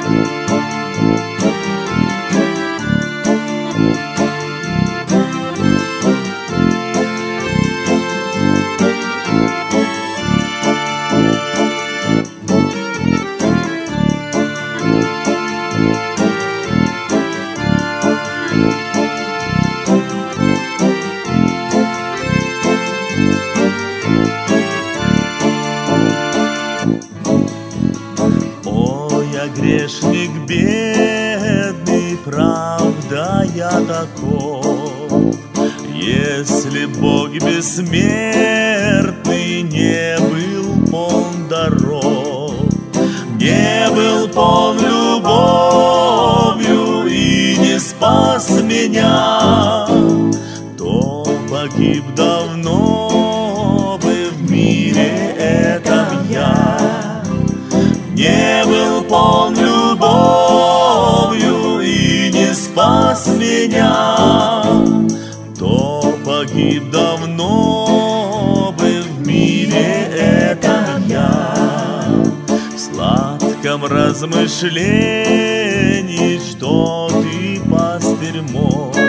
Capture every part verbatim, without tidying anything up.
Грешник бедный, правда я таков. Если Бог бессмертный не был полн даров, не был полн любовью и не спас меня, то погиб давно бы в мире этом я. Не был полн любовью и не спас меня, то погиб давно бы в мире этом я. В сладком размышлении, что ты пастырь мой,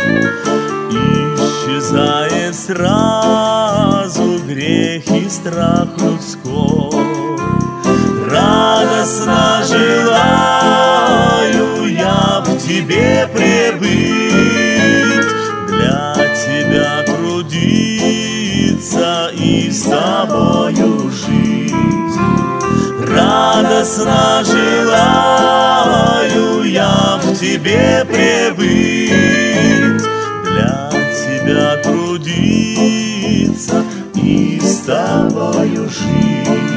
исчезает сразу грех и страх людской. Радостно желаю я в тебе пребыть, для тебя трудиться и с тобою жить. Радостно желаю я в тебе пребыть, для тебя трудиться и с тобою жить.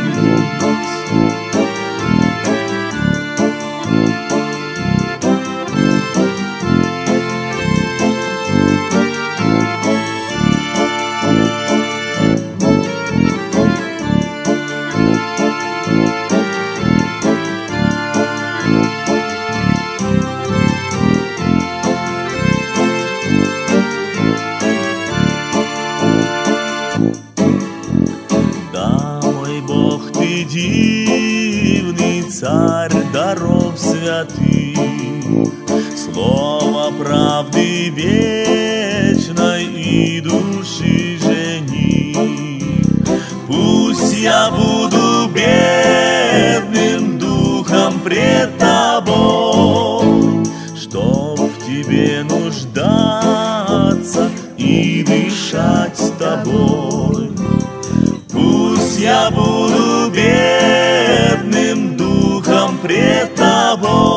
Да, мой Бог, ты дивный царь даров святых, слово правды вечной и души жених. Пусть я буду бедным духом пред тобой, чтоб в тебе нуждаться и дышать с тобой. Пусть я буду бедным духом пред тобой,